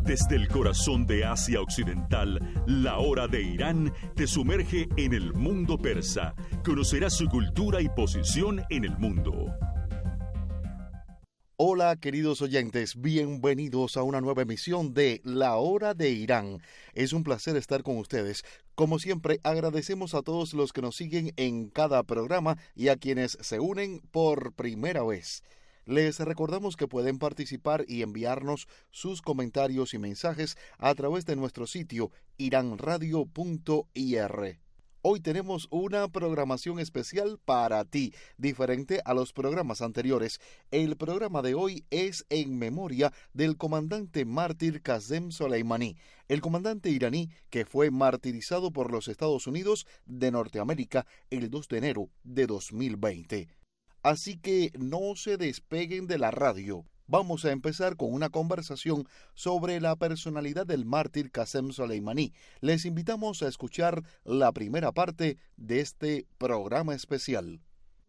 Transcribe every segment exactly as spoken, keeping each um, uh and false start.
Desde el corazón de Asia Occidental, la hora de Irán te sumerge en el mundo persa. Conocerás su cultura y posición en el mundo. Hola queridos oyentes, bienvenidos a una nueva emisión de La Hora de Irán. Es un placer estar con ustedes. Como siempre, agradecemos a todos los que nos siguen en cada programa y a quienes se unen por primera vez. Les recordamos que pueden participar y enviarnos sus comentarios y mensajes a través de nuestro sitio iran radio punto i r. Hoy tenemos una programación especial para ti, diferente a los programas anteriores. El programa de hoy es en memoria del comandante mártir Qasem Soleimani, el comandante iraní que fue martirizado por los Estados Unidos de Norteamérica el dos de enero de dos mil veinte. Así que no se despeguen de la radio. Vamos a empezar con una conversación sobre la personalidad del mártir Qasem Soleimani. Les invitamos a escuchar la primera parte de este programa especial.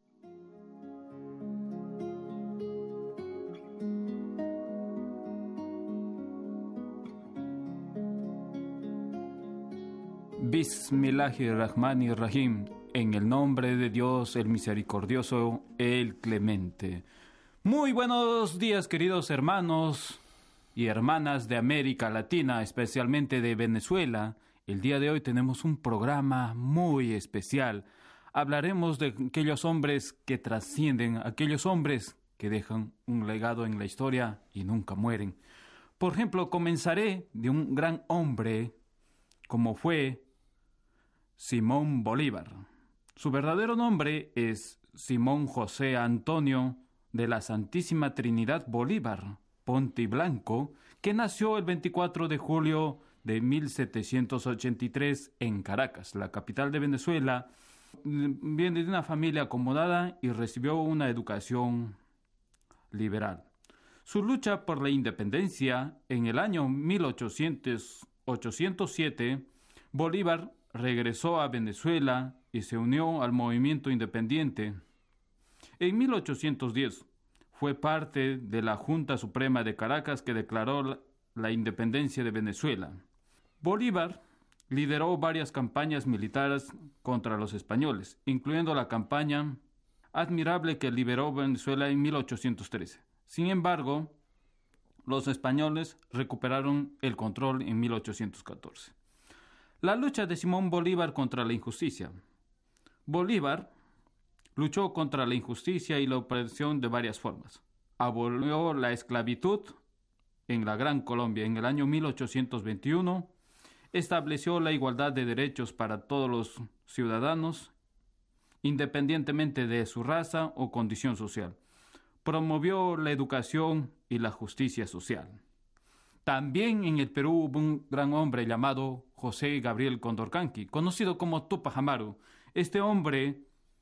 Bismillahirrahmanirrahim. En el nombre de Dios, el misericordioso, el clemente. Muy buenos días, queridos hermanos y hermanas de América Latina, especialmente de Venezuela. El día de hoy tenemos un programa muy especial. Hablaremos de aquellos hombres que trascienden, aquellos hombres que dejan un legado en la historia y nunca mueren. Por ejemplo, comenzaré de un gran hombre como fue Simón Bolívar. Su verdadero nombre es Simón José Antonio de la Santísima Trinidad Bolívar Pontiblanco, que nació el veinticuatro de julio de mil setecientos ochenta y tres en Caracas, la capital de Venezuela. Viene de una familia acomodada y recibió una educación liberal. Su lucha por la independencia en el año mil ochocientos siete, Bolívar regresó a Venezuela y se unió al movimiento independiente. En mil ochocientos diez fue parte de la Junta Suprema de Caracas que declaró la, la independencia de Venezuela. Bolívar lideró varias campañas militares contra los españoles, incluyendo la campaña admirable que liberó Venezuela en mil ochocientos trece. Sin embargo, los españoles recuperaron el control en mil ochocientos catorce. La lucha de Simón Bolívar contra la injusticia. Bolívar luchó contra la injusticia y la opresión de varias formas. Abolió la esclavitud en la Gran Colombia en el año mil ochocientos veintiuno, estableció la igualdad de derechos para todos los ciudadanos, independientemente de su raza o condición social. Promovió la educación y la justicia social. También en el Perú hubo un gran hombre llamado José Gabriel Condorcanqui, conocido como Túpac Amaru. Este hombre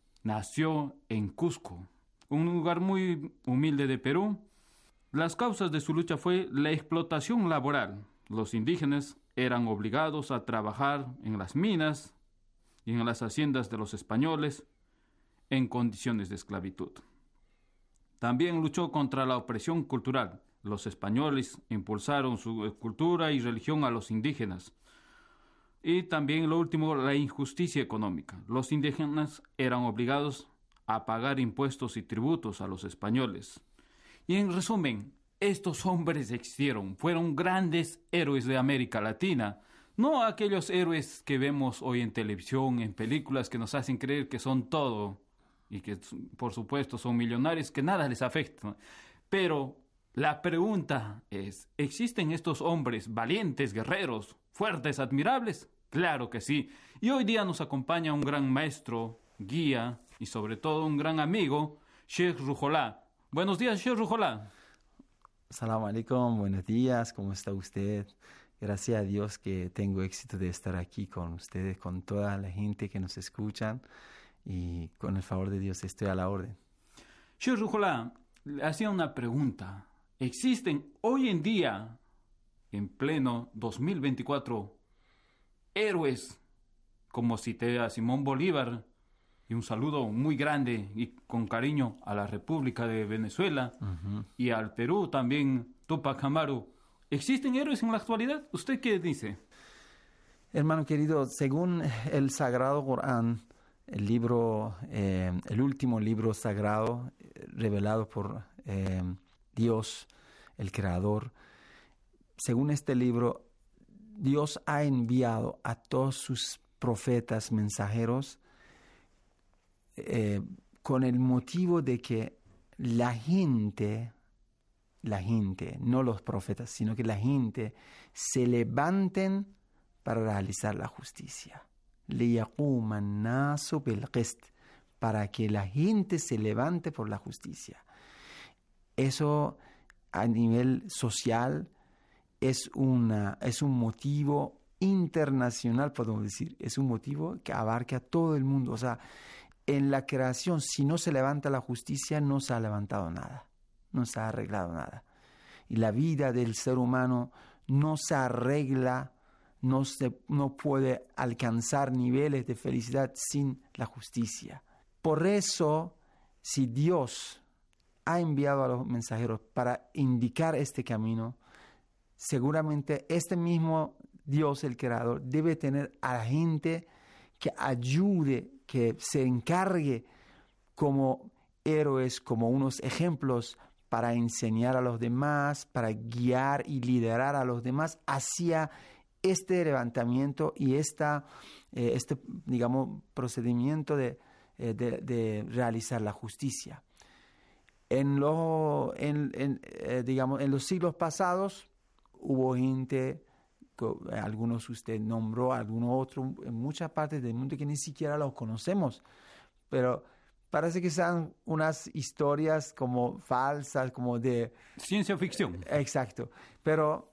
nació en Cusco, un lugar muy humilde de Perú. Las causas de su lucha fue la explotación laboral. Los indígenas eran obligados a trabajar en las minas y en las haciendas de los españoles en condiciones de esclavitud. También luchó contra la opresión cultural. Los españoles impulsaron su cultura y religión a los indígenas. Y también, lo último, la injusticia económica. Los indígenas eran obligados a pagar impuestos y tributos a los españoles. Y en resumen, estos hombres existieron, fueron grandes héroes de América Latina, no aquellos héroes que vemos hoy en televisión, en películas que nos hacen creer que son todo y que, por supuesto, son millonarios, que nada les afecta. Pero la pregunta es, ¿existen estos hombres valientes, guerreros, fuertes, admirables? Claro que sí. Y hoy día nos acompaña un gran maestro, guía y sobre todo un gran amigo, Sheikh Ruhollah. Buenos días, Sheikh Ruhollah. Salam alaikum, buenos días, ¿cómo está usted? Gracias a Dios que tengo éxito de estar aquí con ustedes, con toda la gente que nos escuchan, y con el favor de Dios estoy a la orden. Sheikh Ruhollah, le hacía una pregunta. ¿Existen hoy en día, en pleno dos mil veinticuatro, héroes como cité a Simón Bolívar, y un saludo muy grande y con cariño a la República de Venezuela, uh-huh, y al Perú también, Túpac Amaru? ¿Existen héroes en la actualidad? ¿Usted qué dice? Hermano querido, según el Sagrado Corán, el libro, eh, el último libro sagrado eh, revelado por eh, Dios, el Creador, según este libro, Dios ha enviado a todos sus profetas mensajeros eh, con el motivo de que la gente, la gente, no los profetas, sino que la gente se levanten para realizar la justicia. لِيَقُومَ النَّاسُ بِالْقِسْطِ, para que la gente se levante por la justicia. Eso a nivel social es, una, es un motivo internacional, podemos decir. Es un motivo que abarca a todo el mundo. O sea, en la creación, si no se levanta la justicia, no se ha levantado nada. No se ha arreglado nada. Y la vida del ser humano no se arregla, no, se, no puede alcanzar niveles de felicidad sin la justicia. Por eso, si Dios ha enviado a los mensajeros para indicar este camino, seguramente este mismo Dios, el Creador, debe tener a la gente que ayude, que se encargue como héroes, como unos ejemplos para enseñar a los demás, para guiar y liderar a los demás hacia este levantamiento y esta, eh, este, digamos, procedimiento de, eh, de, de realizar la justicia. En, lo, en, en, eh, digamos, en los siglos pasados hubo gente, algunos usted nombró, algunos otros, en muchas partes del mundo que ni siquiera los conocemos, pero parece que sean unas historias como falsas, como de... Ciencia ficción. Exacto. Pero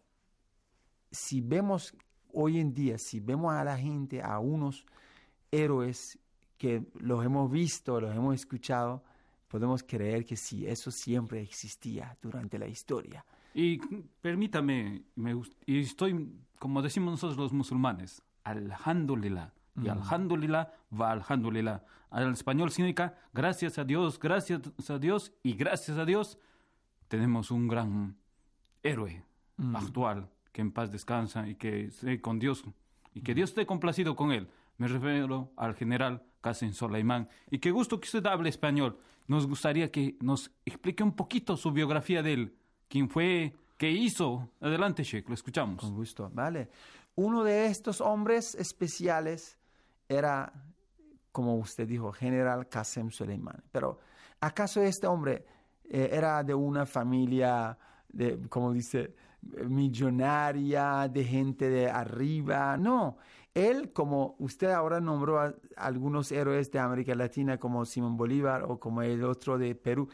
si vemos hoy en día, si vemos a la gente, a unos héroes que los hemos visto, los hemos escuchado, podemos creer que sí, eso siempre existía durante la historia. Y permítame, me gust- y estoy, como decimos nosotros los musulmanes, alhamdulillah. Y alhamdulillah va alhamdulillah. Al español significa gracias a Dios, gracias a Dios y gracias a Dios tenemos un gran héroe mm. actual que en paz descansa y que esté con Dios y que Dios esté complacido con él. Me refiero al general Qasem Soleimán. Y qué gusto que usted hable español. Nos gustaría que nos explique un poquito su biografía de él. ¿Quién fue? ¿Qué hizo? Adelante, Sheikh, lo escuchamos. Con gusto, vale. Uno de estos hombres especiales era, como usted dijo, general Qasem Soleimán. Pero, ¿acaso este hombre eh, era de una familia, de, como dice, millonaria, de gente de arriba? No. Él, como usted ahora nombró a algunos héroes de América Latina, como Simón Bolívar o como el otro de Perú,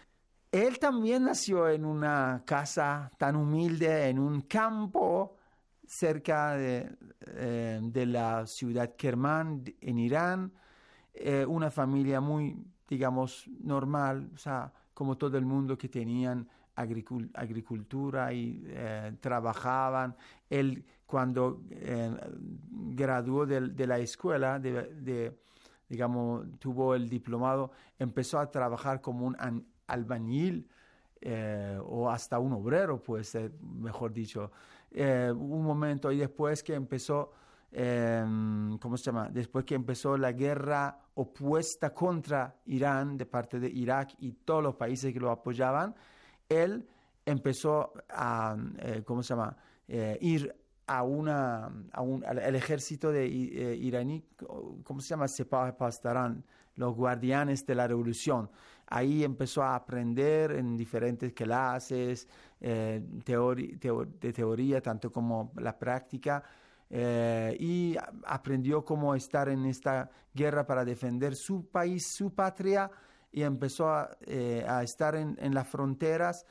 él también nació en una casa tan humilde, en un campo cerca de, eh, de la ciudad Kermán, en Irán, eh, una familia muy, digamos, normal, o sea, como todo el mundo que tenían agricul- agricultura y eh, trabajaban. Él, cuando eh, graduó de, de la escuela, de, de, digamos, tuvo el diplomado, empezó a trabajar como un an- albañil eh, o hasta un obrero, puede ser, mejor dicho. Eh, un momento y después que empezó, eh, ¿cómo se llama? Después que empezó la guerra opuesta contra Irán de parte de Irak y todos los países que lo apoyaban, él empezó a, eh, ¿cómo se llama? Eh, ir a una, a un, al, al ejército de eh, iraní, ¿cómo se llama? Sepah Pasdaran, los guardianes de la revolución. Ahí empezó a aprender en diferentes clases eh, teori- teo- de teoría, tanto como la práctica, eh, y a- aprendió cómo estar en esta guerra para defender su país, su patria, y empezó a, eh, a estar en, en las fronteras.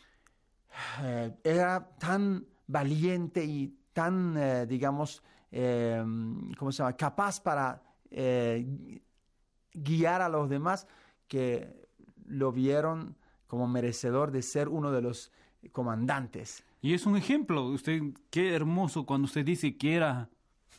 Eh, era tan valiente y tan, eh, digamos, eh, ¿cómo se llama?, capaz para eh, guiar a los demás, que lo vieron como merecedor de ser uno de los comandantes. Y es un ejemplo. Usted, qué hermoso cuando usted dice que era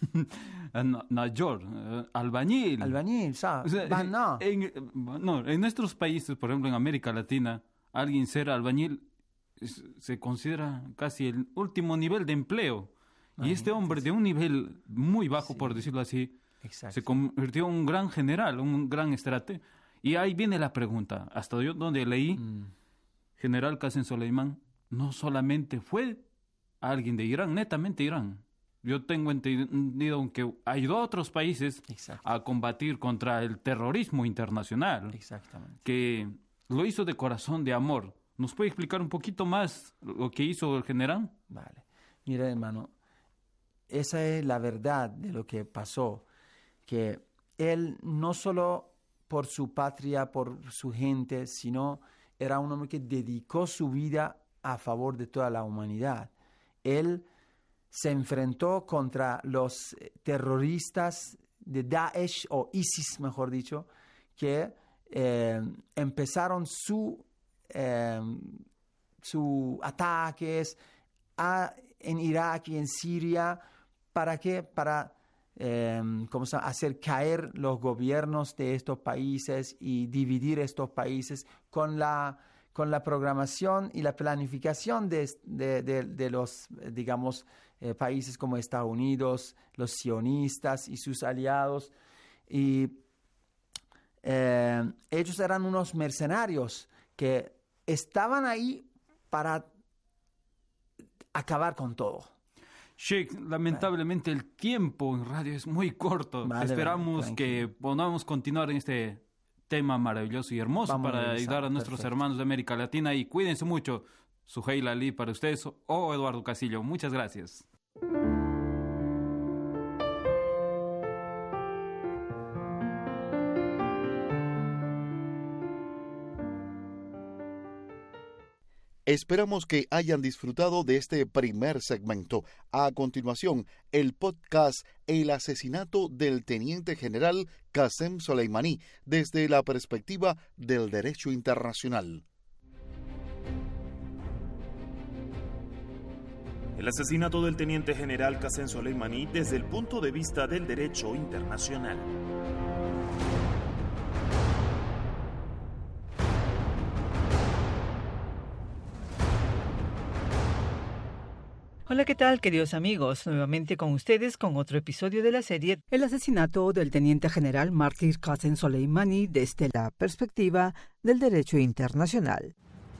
Najor, albañil. Albañil, ¿sabes? O sea, Va, no. En, no, en nuestros países, por ejemplo, en América Latina, alguien ser albañil es, se considera casi el último nivel de empleo. Ah, y este hombre de un nivel muy bajo, sí, por decirlo así, exacto, se convirtió en un gran general, un gran estratega. Y ahí viene la pregunta, hasta yo donde leí, mm. General Qasem Soleimán no solamente fue alguien de Irán, netamente Irán. Yo tengo entendido que ayudó a otros países, exacto, a combatir contra el terrorismo internacional. Exactamente. Que lo hizo de corazón, de amor. ¿Nos puede explicar un poquito más lo que hizo el general? Vale. Mira, hermano, esa es la verdad de lo que pasó. Que él no solo por su patria, por su gente, sino era un hombre que dedicó su vida a favor de toda la humanidad. Él se enfrentó contra los terroristas de Daesh, o ISIS, mejor dicho, que eh, empezaron su, eh, su ataques a, en Irak y en Siria. ¿Para qué? Para eh, ¿cómo se llama? hacer caer los gobiernos de estos países y dividir estos países con la, con la programación y la planificación de, de, de, de los, digamos, Eh, países como Estados Unidos, los sionistas y sus aliados. Y eh, ellos eran unos mercenarios que estaban ahí para acabar con todo. Sheikh, lamentablemente vale. el tiempo en radio es muy corto. Vale, Esperamos vale, que podamos continuar en este tema maravilloso y hermoso Vamos para ayudar a nuestros perfecto. hermanos de América Latina, y cuídense mucho. Suheil Ali para ustedes o Eduardo Casillo. Muchas gracias. Esperamos que hayan disfrutado de este primer segmento. A continuación, el podcast El asesinato del teniente general Qasem Soleimani desde la perspectiva del derecho internacional. El asesinato del teniente general Qasem Soleimani desde el punto de vista del derecho internacional. Hola, ¿qué tal, queridos amigos? Nuevamente con ustedes con otro episodio de la serie El asesinato del teniente general mártir Qasem Soleimani desde la perspectiva del derecho internacional.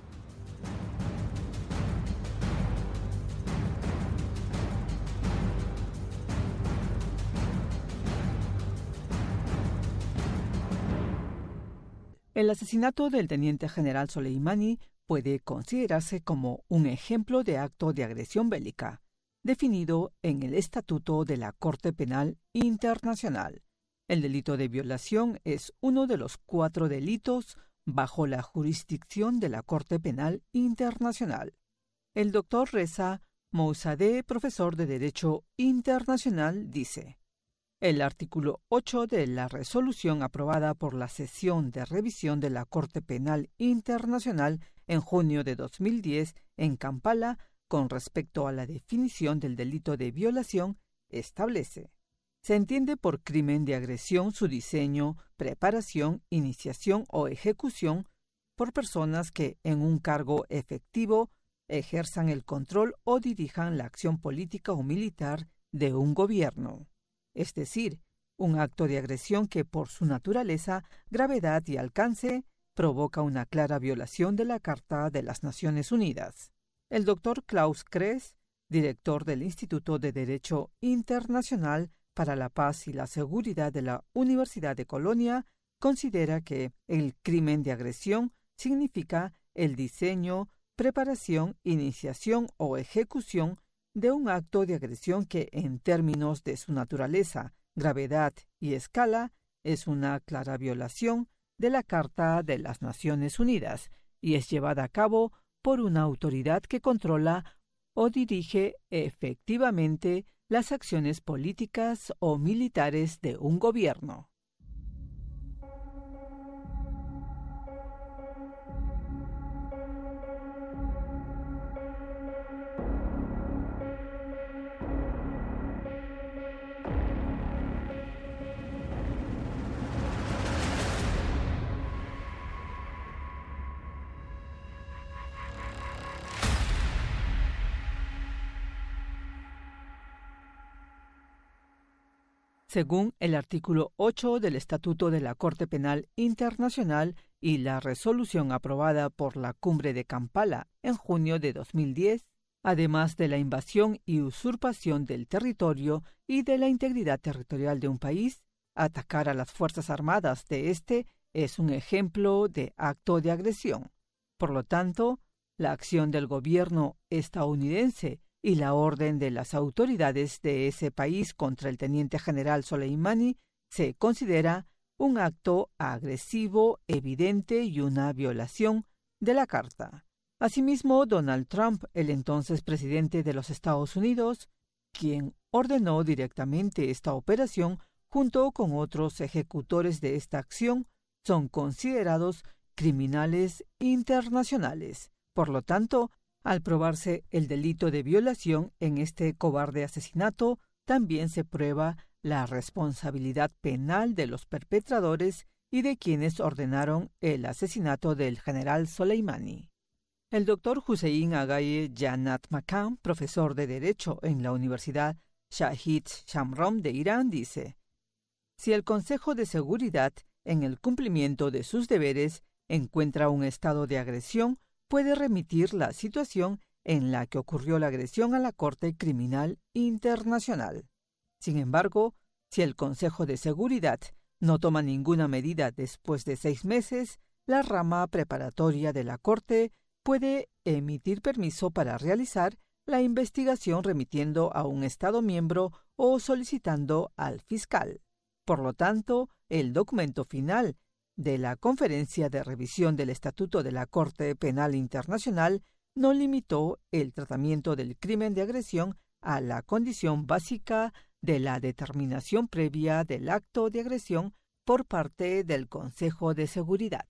El asesinato del teniente general Soleimani puede considerarse como un ejemplo de acto de agresión bélica, definido en el Estatuto de la Corte Penal Internacional. El delito de violación es uno de los cuatro delitos bajo la jurisdicción de la Corte Penal Internacional. El doctor Reza Mousadeh, profesor de Derecho Internacional, dice: el artículo ocho de la resolución aprobada por la sesión de revisión de la Corte Penal Internacional en junio de dos mil diez en Kampala, con respecto a la definición del delito de violación, establece: se entiende por crimen de agresión su diseño, preparación, iniciación o ejecución por personas que, en un cargo efectivo, ejerzan el control o dirijan la acción política o militar de un gobierno. Es decir, un acto de agresión que por su naturaleza, gravedad y alcance provoca una clara violación de la Carta de las Naciones Unidas. El doctor Klaus Kress, director del Instituto de Derecho Internacional para la Paz y la Seguridad de la Universidad de Colonia, considera que el crimen de agresión significa el diseño, preparación, iniciación o ejecución de un acto de agresión que, en términos de su naturaleza, gravedad y escala, es una clara violación de la Carta de las Naciones Unidas y es llevada a cabo por una autoridad que controla o dirige efectivamente las acciones políticas o militares de un gobierno. según el artículo ocho del Estatuto de la Corte Penal Internacional y la resolución aprobada por la Cumbre de Kampala en junio de dos mil diez, además de la invasión y usurpación del territorio y de la integridad territorial de un país, atacar a las Fuerzas Armadas de este es un ejemplo de acto de agresión. Por lo tanto, la acción del gobierno estadounidense y la orden de las autoridades de ese país contra el teniente general Soleimani se considera un acto agresivo, evidente y una violación de la Carta. Asimismo, Donald Trump, el entonces presidente de los Estados Unidos, quien ordenó directamente esta operación junto con otros ejecutores de esta acción, son considerados criminales internacionales. Por lo tanto, al probarse el delito de violación en este cobarde asesinato, también se prueba la responsabilidad penal de los perpetradores y de quienes ordenaron el asesinato del general Soleimani. El doctor Hussein Agaye Jannat Makam, profesor de Derecho en la Universidad Shahid Shamrom de Irán, dice: si el Consejo de Seguridad, en el cumplimiento de sus deberes, encuentra un estado de agresión, puede remitir la situación en la que ocurrió la agresión a la Corte Criminal Internacional. Sin embargo, si el Consejo de Seguridad no toma ninguna medida después de seis meses, la rama preparatoria de la Corte puede emitir permiso para realizar la investigación remitiendo a un Estado miembro o solicitando al fiscal. Por lo tanto, el documento final de la Conferencia de Revisión del Estatuto de la Corte Penal Internacional no limitó el tratamiento del crimen de agresión a la condición básica de la determinación previa del acto de agresión por parte del Consejo de Seguridad.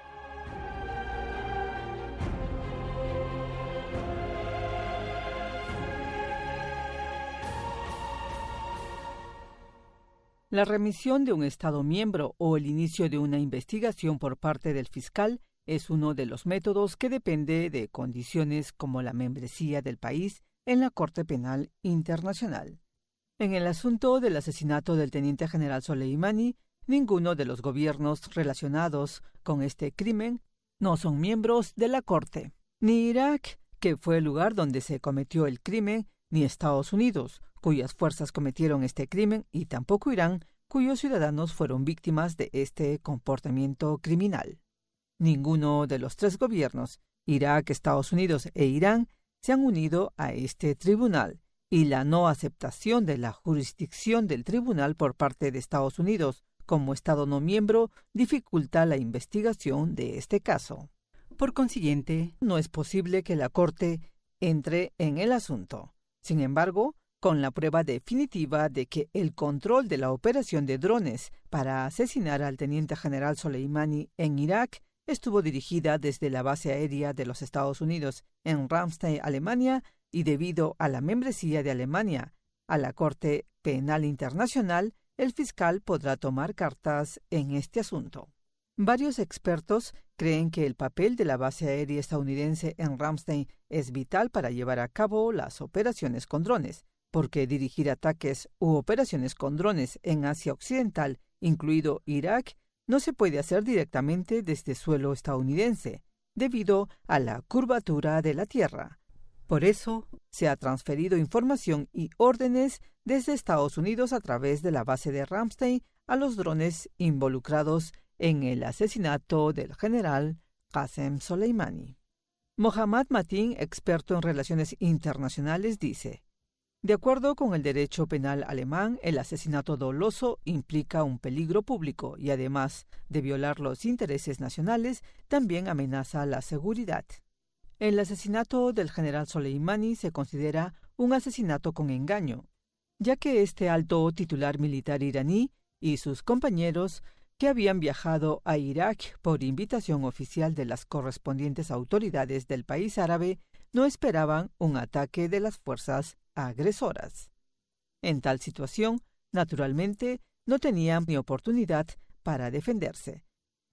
La remisión de un Estado miembro o el inicio de una investigación por parte del fiscal es uno de los métodos que depende de condiciones como la membresía del país en la Corte Penal Internacional. En el asunto del asesinato del teniente general Soleimani, ninguno de los gobiernos relacionados con este crimen no son miembros de la Corte. Ni Irak, que fue el lugar donde se cometió el crimen, ni Estados Unidos, cuyas fuerzas cometieron este crimen, y tampoco Irán, cuyos ciudadanos fueron víctimas de este comportamiento criminal. Ninguno de los tres gobiernos, Irak, Estados Unidos e Irán, se han unido a este tribunal, y la no aceptación de la jurisdicción del tribunal por parte de Estados Unidos como Estado no miembro dificulta la investigación de este caso. Por consiguiente, no es posible que la Corte entre en el asunto. Sin embargo, con la prueba definitiva de que el control de la operación de drones para asesinar al teniente general Soleimani en Irak estuvo dirigida desde la base aérea de los Estados Unidos en Ramstein, Alemania, y debido a la membresía de Alemania a la Corte Penal Internacional, el fiscal podrá tomar cartas en este asunto. Varios expertos creen que el papel de la base aérea estadounidense en Ramstein es vital para llevar a cabo las operaciones con drones, porque dirigir ataques u operaciones con drones en Asia Occidental, incluido Irak, no se puede hacer directamente desde suelo estadounidense, debido a la curvatura de la Tierra. Por eso, se ha transferido información y órdenes desde Estados Unidos a través de la base de Ramstein a los drones involucrados en el asesinato del general Qasem Soleimani. Mohammad Matin, experto en relaciones internacionales, dice: de acuerdo con el derecho penal alemán, el asesinato doloso implica un peligro público y, además de violar los intereses nacionales, también amenaza la seguridad. El asesinato del general Soleimani se considera un asesinato con engaño, ya que este alto titular militar iraní y sus compañeros, que habían viajado a Irak por invitación oficial de las correspondientes autoridades del país árabe, no esperaban un ataque de las fuerzas agresoras. En tal situación, naturalmente, no tenían ni oportunidad para defenderse.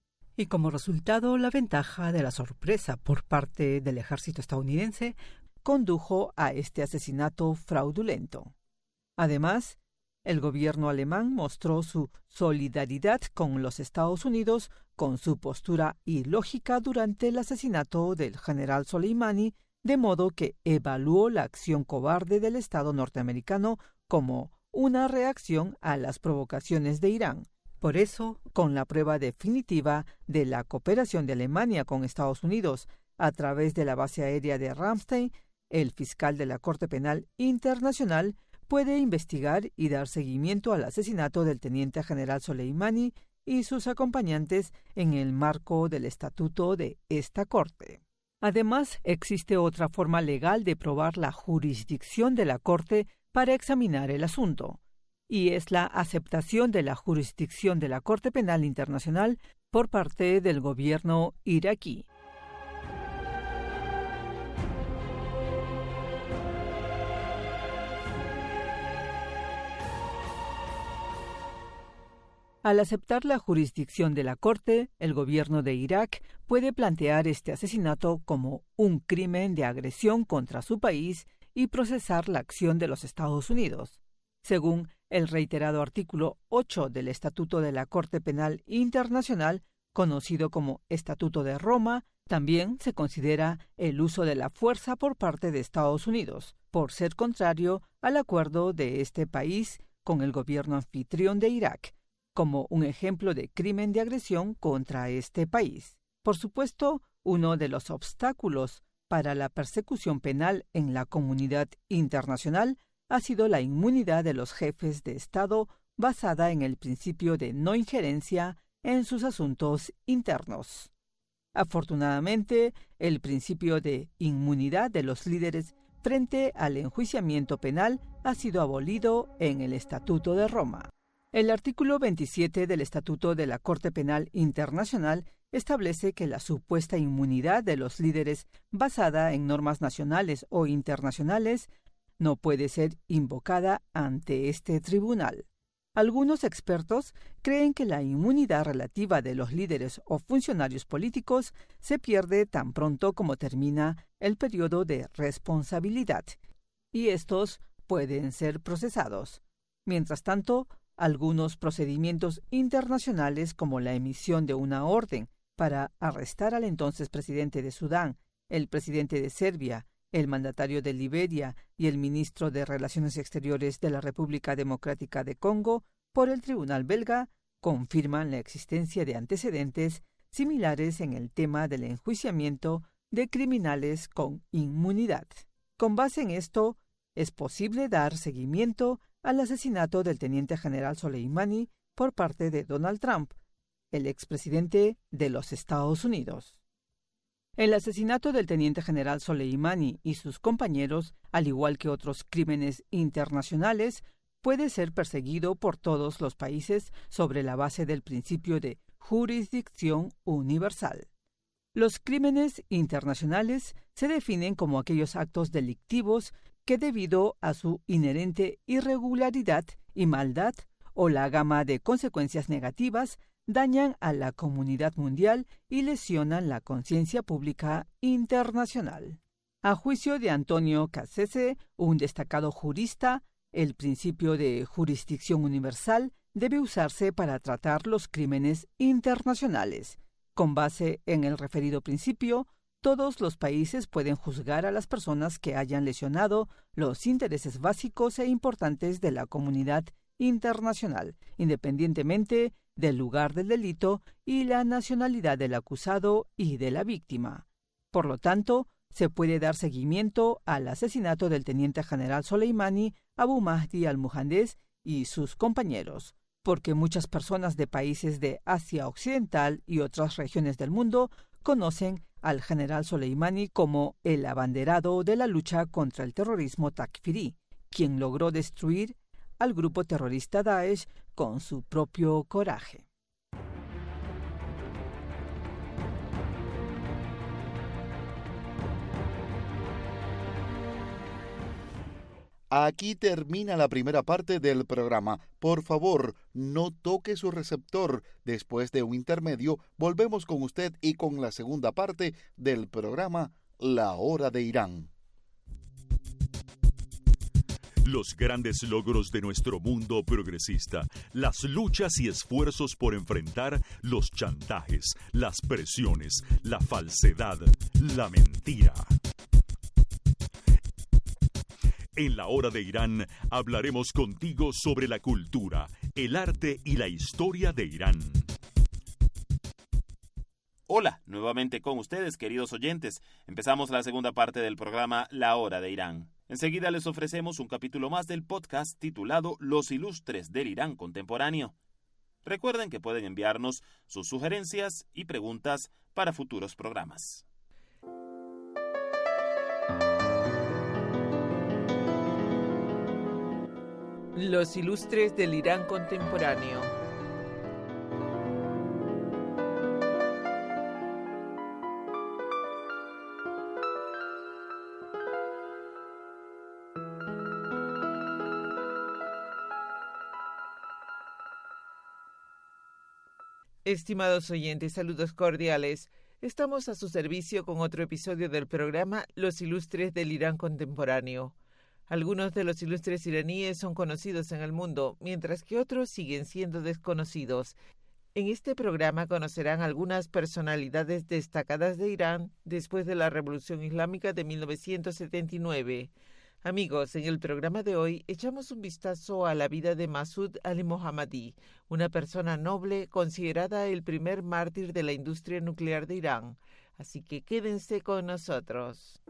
Y como resultado, la ventaja de la sorpresa por parte del ejército estadounidense condujo a este asesinato fraudulento. Además, el gobierno alemán mostró su solidaridad con los Estados Unidos con su postura ilógica durante el asesinato del general Soleimani, de modo que evaluó la acción cobarde del Estado norteamericano como una reacción a las provocaciones de Irán. Por eso, con la prueba definitiva de la cooperación de Alemania con Estados Unidos a través de la base aérea de Ramstein, el fiscal de la Corte Penal Internacional puede investigar y dar seguimiento al asesinato del teniente general Soleimani y sus acompañantes en el marco del estatuto de esta Corte. Además, existe otra forma legal de probar la jurisdicción de la Corte para examinar el asunto, y es la aceptación de la jurisdicción de la Corte Penal Internacional por parte del gobierno iraquí. Al aceptar la jurisdicción de la Corte, el gobierno de Irak puede plantear este asesinato como un crimen de agresión contra su país y procesar la acción de los Estados Unidos. Según el reiterado artículo ocho del Estatuto de la Corte Penal Internacional, conocido como Estatuto de Roma, también se considera el uso de la fuerza por parte de Estados Unidos, por ser contrario al acuerdo de este país con el gobierno anfitrión de Irak, como un ejemplo de crimen de agresión contra este país. Por supuesto, uno de los obstáculos para la persecución penal en la comunidad internacional ha sido la inmunidad de los jefes de Estado basada en el principio de no injerencia en sus asuntos internos. Afortunadamente, el principio de inmunidad de los líderes frente al enjuiciamiento penal ha sido abolido en el Estatuto de Roma. El artículo veintisiete del Estatuto de la Corte Penal Internacional establece que la supuesta inmunidad de los líderes basada en normas nacionales o internacionales no puede ser invocada ante este tribunal. Algunos expertos creen que la inmunidad relativa de los líderes o funcionarios políticos se pierde tan pronto como termina el periodo de responsabilidad, y estos pueden ser procesados. Mientras tanto, algunos procedimientos internacionales como la emisión de una orden para arrestar al entonces presidente de Sudán, el presidente de Serbia, el mandatario de Liberia y el ministro de Relaciones Exteriores de la República Democrática de Congo por el tribunal belga, confirman la existencia de antecedentes similares en el tema del enjuiciamiento de criminales con inmunidad. Con base en esto, es posible dar seguimiento al asesinato del teniente general Soleimani por parte de Donald Trump, el expresidente de los Estados Unidos. El asesinato del teniente general Soleimani y sus compañeros, al igual que otros crímenes internacionales, puede ser perseguido por todos los países sobre la base del principio de jurisdicción universal. Los crímenes internacionales se definen como aquellos actos delictivos que debido a su inherente irregularidad y maldad o la gama de consecuencias negativas dañan a la comunidad mundial y lesionan la conciencia pública internacional. A juicio de Antonio Cassese, un destacado jurista, el principio de jurisdicción universal debe usarse para tratar los crímenes internacionales. Con base en el referido principio, todos los países pueden juzgar a las personas que hayan lesionado los intereses básicos e importantes de la comunidad internacional, independientemente del lugar del delito y la nacionalidad del acusado y de la víctima. Por lo tanto, se puede dar seguimiento al asesinato del teniente general Soleimani, Abu Mahdi al-Muhandis y sus compañeros, porque muchas personas de países de Asia Occidental y otras regiones del mundo conocen al general Soleimani como el abanderado de la lucha contra el terrorismo takfirí, quien logró destruir al grupo terrorista Daesh con su propio coraje. Aquí termina la primera parte del programa. Por favor, no toque su receptor. Después de un intermedio, volvemos con usted y con la segunda parte del programa La Hora de Irán. los grandes logros de nuestro mundo progresista, las luchas y esfuerzos por enfrentar los chantajes, las presiones, la falsedad, la mentira. En la hora de Irán hablaremos contigo sobre la cultura, el arte y la historia de Irán. Hola, nuevamente con ustedes, queridos oyentes. Empezamos la segunda parte del programa La Hora de Irán. Enseguida les ofrecemos un capítulo más del podcast titulado Los Ilustres del Irán Contemporáneo. Recuerden que pueden enviarnos sus sugerencias y preguntas para futuros programas. Los Ilustres del Irán Contemporáneo. Estimados oyentes, saludos cordiales. Estamos a su servicio con otro episodio del programa Los Ilustres del Irán Contemporáneo. Algunos de los ilustres iraníes son conocidos en el mundo, mientras que otros siguen siendo desconocidos. En este programa conocerán algunas personalidades destacadas de Irán después de la Revolución Islámica de mil novecientos setenta y nueve. Amigos, en el programa de hoy echamos un vistazo a la vida de Masud Ali Mohammadi, una persona noble considerada el primer mártir de la industria nuclear de Irán. Así que quédense con nosotros.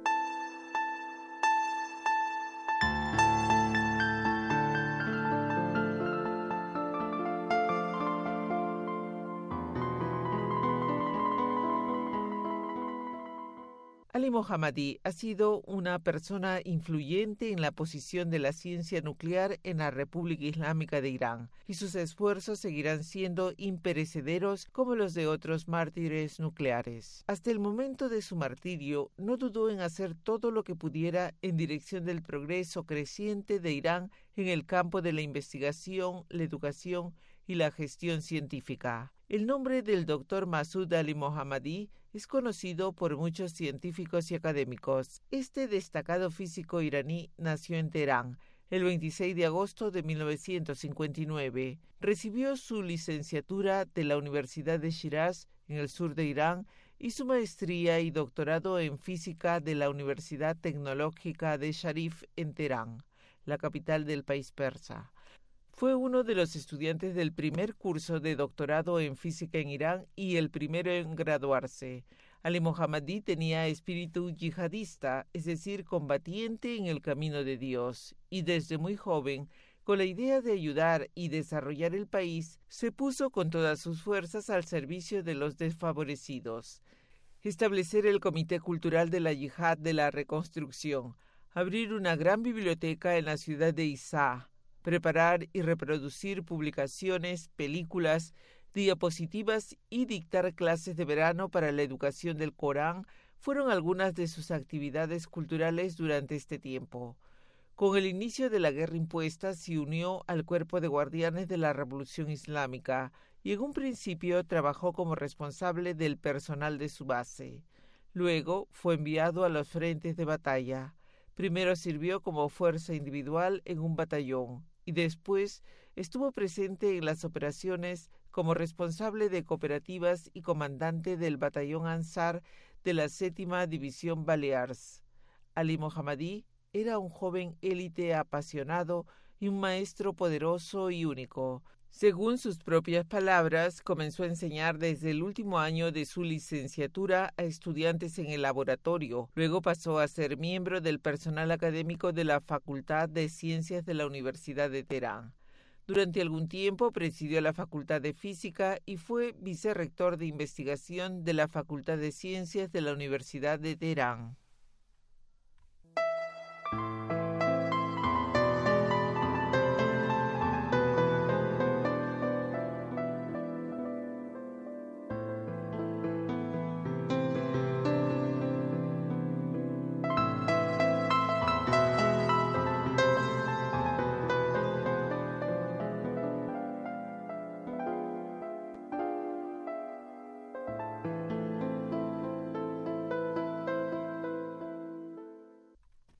Ali Mohammadi ha sido una persona influyente en la posición de la ciencia nuclear en la República Islámica de Irán, y sus esfuerzos seguirán siendo imperecederos como los de otros mártires nucleares. Hasta el momento de su martirio, no dudó en hacer todo lo que pudiera en dirección del progreso creciente de Irán en el campo de la investigación, la educación y la gestión científica. El nombre del doctor Masud Ali Mohammadi es conocido por muchos científicos y académicos. Este destacado físico iraní nació en Teherán el veintiséis de agosto de mil novecientos cincuenta y nueve. Recibió su licenciatura de la Universidad de Shiraz, en el sur de Irán, y su maestría y doctorado en física de la Universidad Tecnológica de Sharif en Teherán, la capital del país persa. Fue uno de los estudiantes del primer curso de doctorado en física en Irán y el primero en graduarse. Ali Mohammadi tenía espíritu yihadista, es decir, combatiente en el camino de Dios, y desde muy joven, con la idea de ayudar y desarrollar el país, se puso con todas sus fuerzas al servicio de los desfavorecidos. Establecer el Comité Cultural de la Yihad de la Reconstrucción, abrir una gran biblioteca en la ciudad de Isá, preparar y reproducir publicaciones, películas, diapositivas y dictar clases de verano para la educación del Corán fueron algunas de sus actividades culturales durante este tiempo. Con el inicio de la guerra impuesta se unió al cuerpo de guardianes de la Revolución Islámica y en un principio trabajó como responsable del personal de su base. Luego fue enviado a los frentes de batalla. Primero sirvió como fuerza individual en un batallón y después estuvo presente en las operaciones como responsable de cooperativas y comandante del batallón Ansar de la séptima División Balears. Ali Mohammadi era un joven élite apasionado y un maestro poderoso y único. Según sus propias palabras, comenzó a enseñar desde el último año de su licenciatura a estudiantes en el laboratorio. Luego pasó a ser miembro del personal académico de la Facultad de Ciencias de la Universidad de Teherán. Durante algún tiempo presidió la Facultad de Física y fue vicerrector de investigación de la Facultad de Ciencias de la Universidad de Teherán.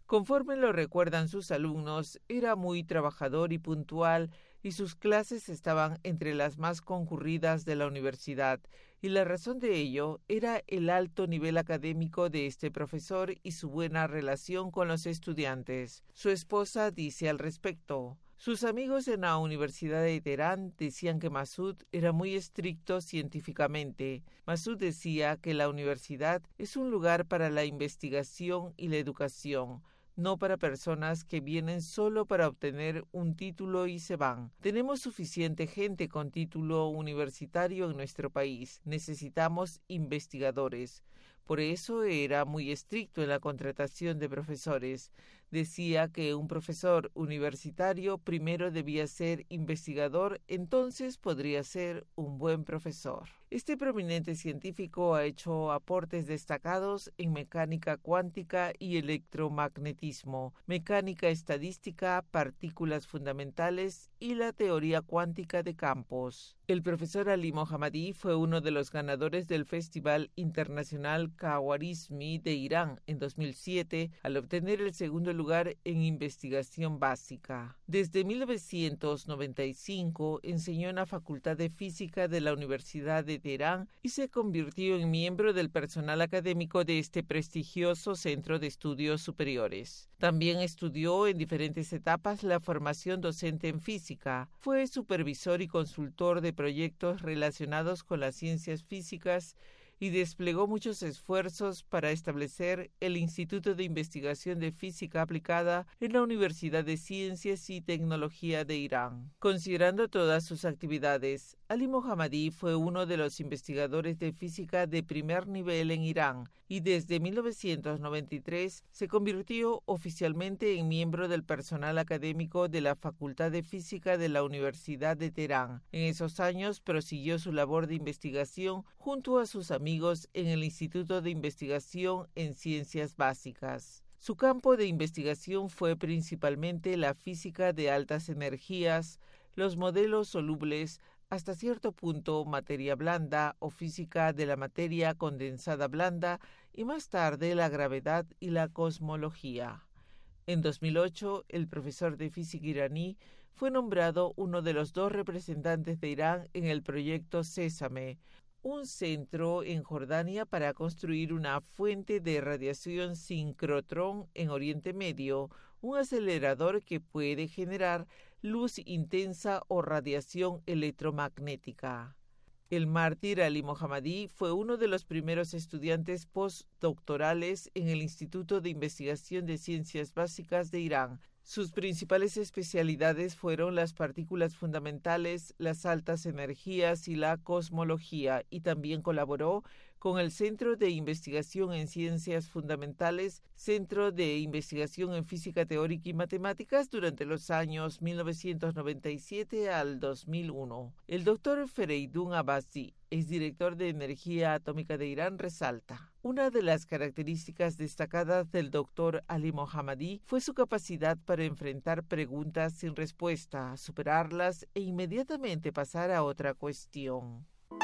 Conforme lo recuerdan sus alumnos, era muy trabajador y puntual, y sus clases estaban entre las más concurridas de la universidad, y la razón de ello era el alto nivel académico de este profesor y su buena relación con los estudiantes. Su esposa dice al respecto: sus amigos en la Universidad de Teherán decían que Masud era muy estricto científicamente. Masud decía que la universidad es un lugar para la investigación y la educación, no para personas que vienen solo para obtener un título y se van. Tenemos suficiente gente con título universitario en nuestro país. Necesitamos investigadores. Por eso era muy estricto en la contratación de profesores. Decía que un profesor universitario primero debía ser investigador, entonces podría ser un buen profesor. Este prominente científico ha hecho aportes destacados en mecánica cuántica y electromagnetismo, mecánica estadística, partículas fundamentales y la teoría cuántica de campos. El profesor Ali Mohammadi fue uno de los ganadores del Festival Internacional Khawarizmi de Irán en dos mil siete al obtener el segundo lugar en investigación básica. Desde mil novecientos noventa y cinco enseñó en la Facultad de Física de la Universidad de Teherán y se convirtió en miembro del personal académico de este prestigioso centro de estudios superiores. También estudió en diferentes etapas la formación docente en física. Fue supervisor y consultor de proyectos relacionados con las ciencias físicas y desplegó muchos esfuerzos para establecer el Instituto de Investigación de Física Aplicada en la Universidad de Ciencias y Tecnología de Irán. Considerando todas sus actividades, Ali Mohammadi fue uno de los investigadores de física de primer nivel en Irán y desde mil novecientos noventa y tres se convirtió oficialmente en miembro del personal académico de la Facultad de Física de la Universidad de Teherán. En esos años prosiguió su labor de investigación junto a sus amigos en el Instituto de Investigación en Ciencias Básicas. Su campo de investigación fue principalmente la física de altas energías, los modelos solubles, hasta cierto punto materia blanda o física de la materia condensada blanda y más tarde la gravedad y la cosmología. En dos mil ocho, el profesor de física iraní fue nombrado uno de los dos representantes de Irán en el proyecto Sésame, un centro en Jordania para construir una fuente de radiación sincrotrón en Oriente Medio, un acelerador que puede generar luz intensa o radiación electromagnética. El mártir Ali Mohammadi fue uno de los primeros estudiantes postdoctorales en el Instituto de Investigación de Ciencias Básicas de Irán. Sus principales especialidades fueron las partículas fundamentales, las altas energías y la cosmología, y también colaboró con el Centro de Investigación en Ciencias Fundamentales, Centro de Investigación en Física Teórica y Matemáticas durante los años mil novecientos noventa y siete al dos mil uno. El doctor Fereidun Abbasi, exdirector de Energía Atómica de Irán, resalta: una de las características destacadas del doctor Ali Mohammadi fue su capacidad para enfrentar preguntas sin respuesta, superarlas e inmediatamente pasar a otra cuestión.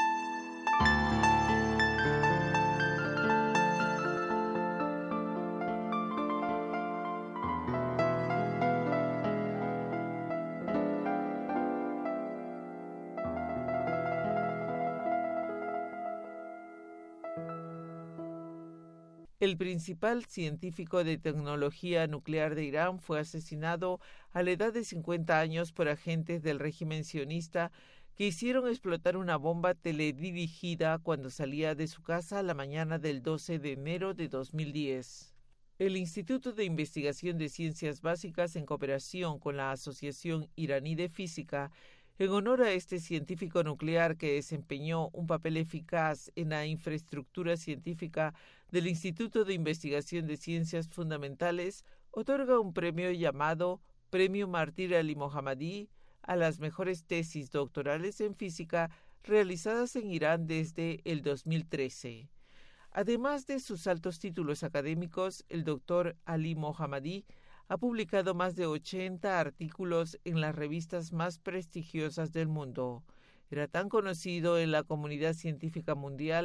El principal científico de tecnología nuclear de Irán fue asesinado a la edad de cincuenta años por agentes del régimen sionista que hicieron explotar una bomba teledirigida cuando salía de su casa la mañana del doce de enero de dos mil diez. El Instituto de Investigación de Ciencias Básicas, en cooperación con la Asociación Iraní de Física, en honor a este científico nuclear que desempeñó un papel eficaz en la infraestructura científica del Instituto de Investigación de Ciencias Fundamentales, otorga un premio llamado Premio Mártir Ali Mohammadi a las mejores tesis doctorales en física realizadas en Irán desde el dos mil trece. Además de sus altos títulos académicos, el doctor Ali Mohammadi ha publicado más de ochenta artículos en las revistas más prestigiosas del mundo. Era tan conocido en la comunidad científica mundial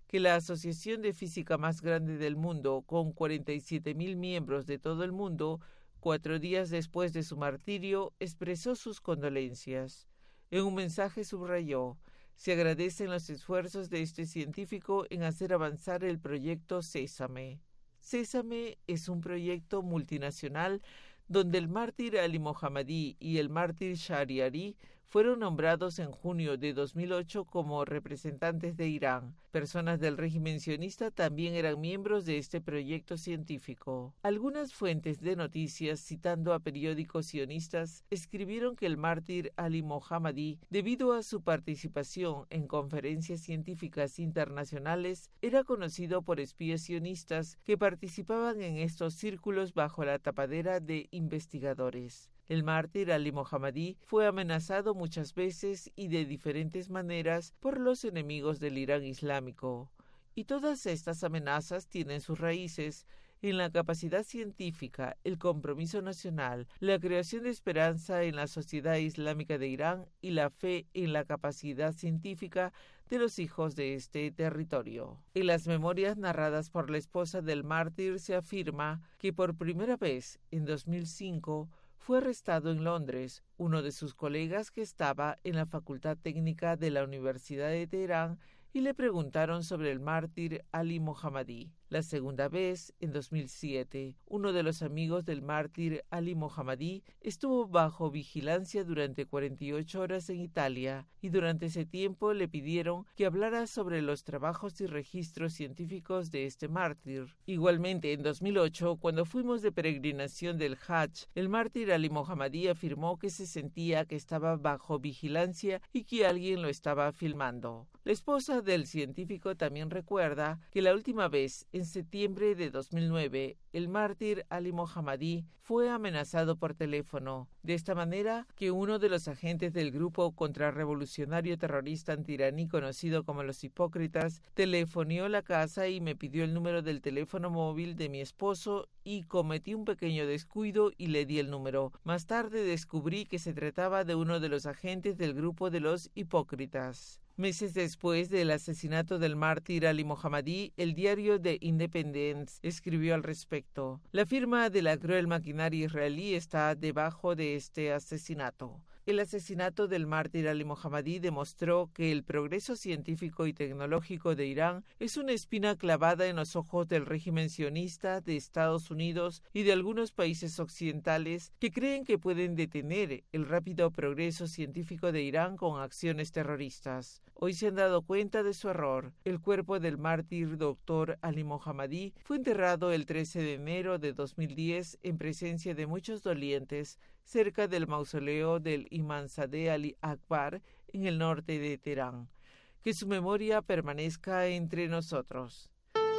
que la asociación de física más grande del mundo, con cuarenta y siete mil miembros de todo el mundo, cuatro días después de su martirio, expresó sus condolencias. En un mensaje subrayó: se agradecen los esfuerzos de este científico en hacer avanzar el proyecto Sésame. Sésame es un proyecto multinacional donde el mártir Ali Mohammadi y el mártir Shahriari fueron nombrados en junio de dos mil ocho como representantes de Irán. Personas del régimen sionista también eran miembros de este proyecto científico. Algunas fuentes de noticias, citando a periódicos sionistas, escribieron que el mártir Ali Mohammadi, debido a su participación en conferencias científicas internacionales, era conocido por espías sionistas que participaban en estos círculos bajo la tapadera de investigadores. El mártir Ali Mohammadi fue amenazado muchas veces y de diferentes maneras por los enemigos del Irán islámico. Y todas estas amenazas tienen sus raíces en la capacidad científica, el compromiso nacional, la creación de esperanza en la sociedad islámica de Irán y la fe en la capacidad científica de los hijos de este territorio. En las memorias narradas por la esposa del mártir se afirma que por primera vez, en dos mil cinco, fue arrestado en Londres uno de sus colegas que estaba en la Facultad Técnica de la Universidad de Teherán y le preguntaron sobre el mártir Ali Mohammadi. La segunda vez, en dos mil siete, uno de los amigos del mártir Ali Mohammadi estuvo bajo vigilancia durante cuarenta y ocho horas en Italia y durante ese tiempo le pidieron que hablara sobre los trabajos y registros científicos de este mártir. Igualmente, en dos mil ocho, cuando fuimos de peregrinación del Hajj, el mártir Ali Mohammadi afirmó que se sentía que estaba bajo vigilancia y que alguien lo estaba filmando. La esposa del científico también recuerda que la última vez, en septiembre de dos mil nueve, el mártir Ali Mohammadi fue amenazado por teléfono, de esta manera que uno de los agentes del grupo contrarrevolucionario terrorista antiraní conocido como los Hipócritas telefonió la casa y me pidió el número del teléfono móvil de mi esposo y cometí un pequeño descuido y le di el número. Más tarde descubrí que se trataba de uno de los agentes del grupo de los Hipócritas. Meses después del asesinato del mártir Ali Mohammadi, el diario The Independent escribió al respecto: la firma de la cruel maquinaria israelí está debajo de este asesinato. El asesinato del mártir Ali Mohammadi demostró que el progreso científico y tecnológico de Irán es una espina clavada en los ojos del régimen sionista de Estados Unidos y de algunos países occidentales que creen que pueden detener el rápido progreso científico de Irán con acciones terroristas. Hoy se han dado cuenta de su error. El cuerpo del mártir doctor Ali Mohammadi fue enterrado el trece de enero de dos mil diez en presencia de muchos dolientes cerca del mausoleo del Imamzadeh Ali Akbar en el norte de Teherán. Que su memoria permanezca entre nosotros.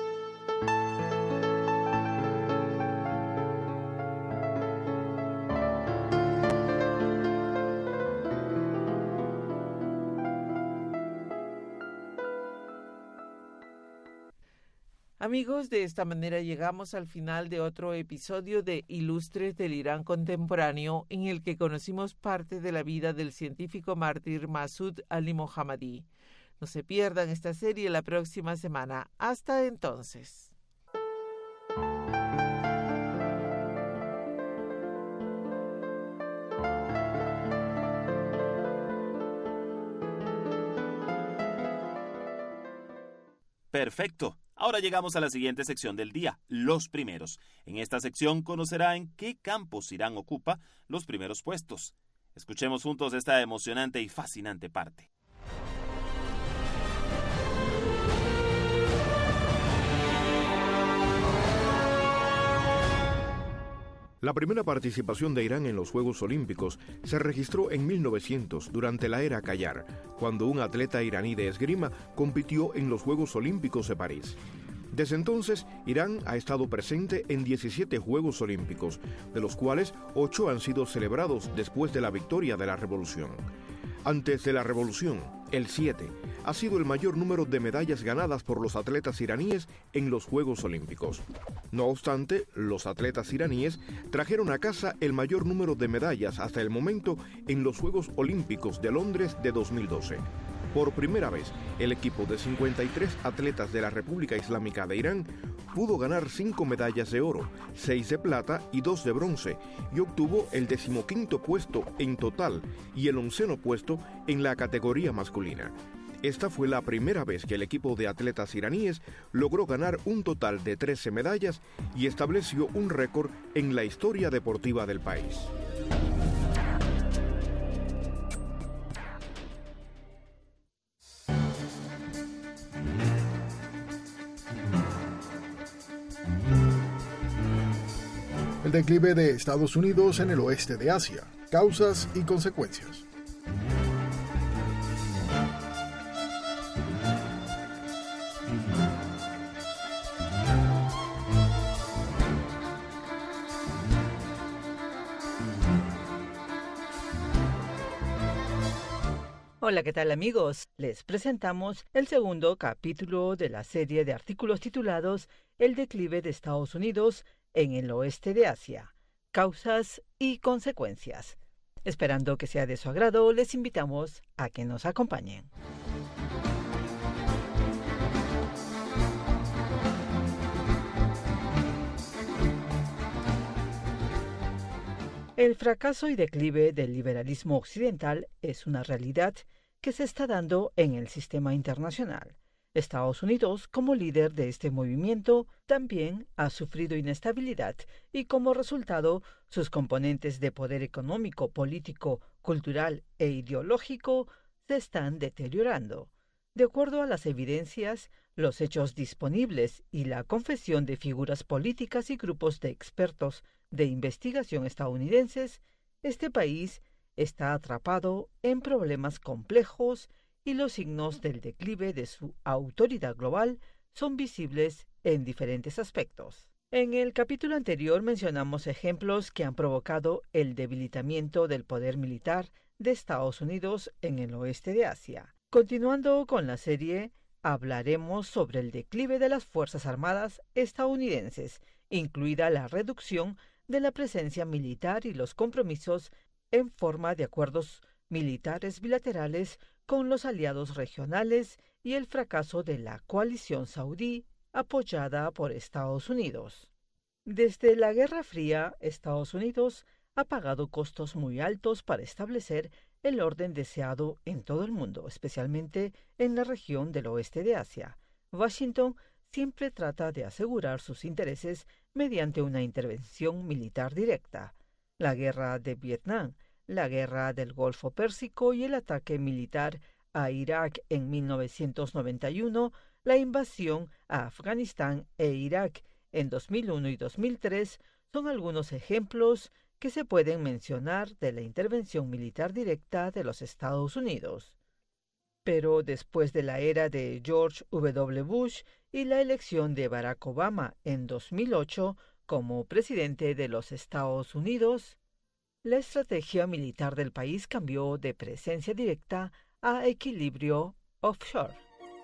Amigos, de esta manera llegamos al final de otro episodio de Ilustres del Irán Contemporáneo, en el que conocimos parte de la vida del científico mártir Masoud Ali Mohammadi. No se pierdan esta serie la próxima semana. Hasta entonces. Perfecto. Ahora llegamos a la siguiente sección del día, los primeros. En esta sección conocerá en qué campos Irán ocupa los primeros puestos. Escuchemos juntos esta emocionante y fascinante parte. La primera participación de Irán en los Juegos Olímpicos se registró en mil novecientos, durante la era Qajar, cuando un atleta iraní de esgrima compitió en los Juegos Olímpicos de París. Desde entonces, Irán ha estado presente en diecisiete Juegos Olímpicos, de los cuales ocho han sido celebrados después de la victoria de la Revolución. Antes de la Revolución, el siete ha sido el mayor número de medallas ganadas por los atletas iraníes en los Juegos Olímpicos. No obstante, los atletas iraníes trajeron a casa el mayor número de medallas hasta el momento en los Juegos Olímpicos de Londres de dos mil doce. Por primera vez, el equipo de cincuenta y tres atletas de la República Islámica de Irán pudo ganar cinco medallas de oro, seis de plata y dos de bronce, y obtuvo el decimoquinto puesto en total y el onceno puesto en la categoría masculina. Esta fue la primera vez que el equipo de atletas iraníes logró ganar un total de trece medallas y estableció un récord en la historia deportiva del país. El declive de Estados Unidos en el oeste de Asia, causas y consecuencias. Hola, ¿qué tal amigos? Les presentamos el segundo capítulo de la serie de artículos titulados El declive de Estados Unidos en el oeste de Asia, causas y consecuencias. Esperando que sea de su agrado, les invitamos a que nos acompañen. El fracaso y declive del liberalismo occidental es una realidad que se está dando en el sistema internacional. Estados Unidos, como líder de este movimiento, también ha sufrido inestabilidad y, como resultado, sus componentes de poder económico, político, cultural e ideológico se están deteriorando. De acuerdo a las evidencias, los hechos disponibles y la confesión de figuras políticas y grupos de expertos de investigación estadounidenses, este país está atrapado en problemas complejos y los signos del declive de su autoridad global son visibles en diferentes aspectos. En el capítulo anterior mencionamos ejemplos que han provocado el debilitamiento del poder militar de Estados Unidos en el oeste de Asia. Continuando con la serie, hablaremos sobre el declive de las Fuerzas Armadas estadounidenses, incluida la reducción de la presencia militar y los compromisos en forma de acuerdos militares bilaterales con los aliados regionales y el fracaso de la coalición saudí apoyada por Estados Unidos. Desde la Guerra Fría, Estados Unidos ha pagado costos muy altos para establecer el orden deseado en todo el mundo, especialmente en la región del oeste de Asia. Washington siempre trata de asegurar sus intereses mediante una intervención militar directa. La guerra de Vietnam, la guerra del Golfo Pérsico y el ataque militar a Irak en mil novecientos noventa y uno, la invasión a Afganistán e Irak en dos mil uno y dos mil tres son algunos ejemplos que se pueden mencionar de la intervención militar directa de los Estados Unidos. Pero después de la era de George W. Bush y la elección de Barack Obama en dos mil ocho como presidente de los Estados Unidos, la estrategia militar del país cambió de presencia directa a equilibrio offshore.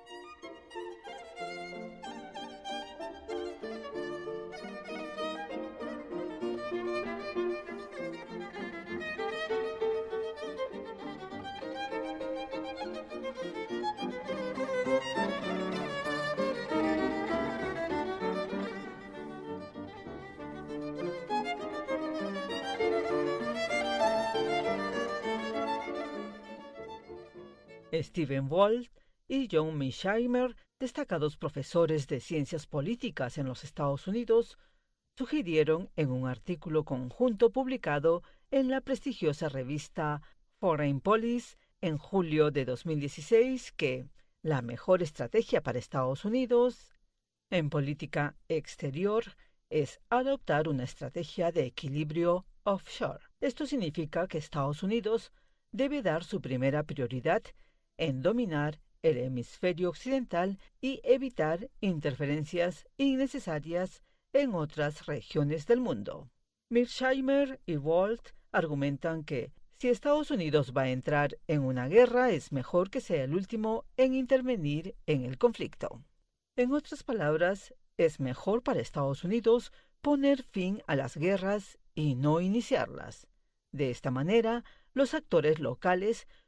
Stephen Walt y John Mearsheimer, destacados profesores de ciencias políticas en los Estados Unidos, sugirieron en un artículo conjunto publicado en la prestigiosa revista Foreign Policy en julio de dos mil dieciséis que la mejor estrategia para Estados Unidos en política exterior es adoptar una estrategia de equilibrio offshore. Esto significa que Estados Unidos debe dar su primera prioridad en dominar el hemisferio occidental y evitar interferencias innecesarias en otras regiones del mundo. Mearsheimer y Walt argumentan que si Estados Unidos va a entrar en una guerra, es mejor que sea el último en intervenir en el conflicto. En otras palabras, es mejor para Estados Unidos poner fin a las guerras y no iniciarlas. De esta manera, los actores locales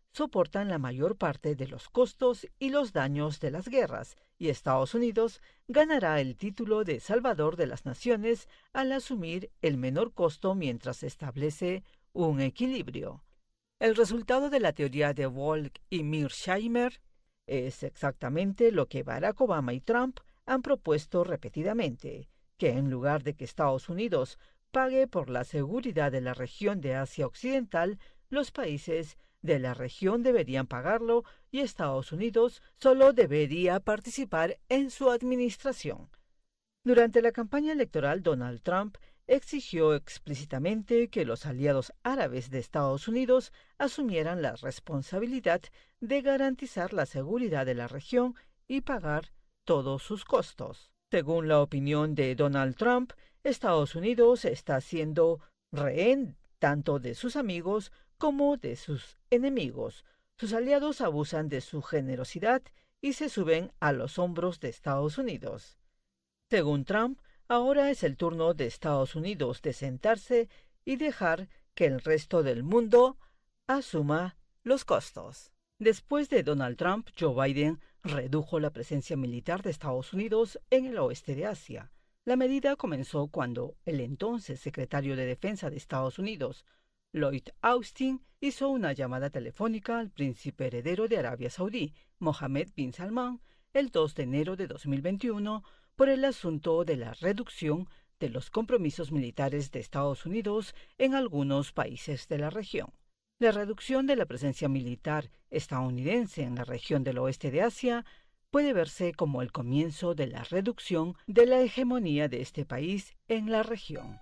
soportan la mayor parte de los costos y los daños de las guerras, y Estados Unidos ganará el título de Salvador de las Naciones al asumir el menor costo mientras establece un equilibrio. El resultado de la teoría de Volk y Mearsheimer es exactamente lo que Barack Obama y Trump han propuesto repetidamente, que en lugar de que Estados Unidos pague por la seguridad de la región de Asia Occidental, los países de la región deberían pagarlo y Estados Unidos solo debería participar en su administración. Durante la campaña electoral, Donald Trump exigió explícitamente que los aliados árabes de Estados Unidos asumieran la responsabilidad de garantizar la seguridad de la región y pagar todos sus costos. Según la opinión de Donald Trump, Estados Unidos está siendo rehén tanto de sus amigos como de sus enemigos. Sus aliados abusan de su generosidad y se suben a los hombros de Estados Unidos. Según Trump, ahora es el turno de Estados Unidos de sentarse y dejar que el resto del mundo asuma los costos. Después de Donald Trump, Joe Biden redujo la presencia militar de Estados Unidos en el oeste de Asia. La medida comenzó cuando el entonces secretario de Defensa de Estados Unidos, Lloyd Austin, hizo una llamada telefónica al príncipe heredero de Arabia Saudí, Mohammed bin Salman, el dos de enero de dos mil veintiuno, por el asunto de la reducción de los compromisos militares de Estados Unidos en algunos países de la región. La reducción de la presencia militar estadounidense en la región del oeste de Asia puede verse como el comienzo de la reducción de la hegemonía de este país en la región.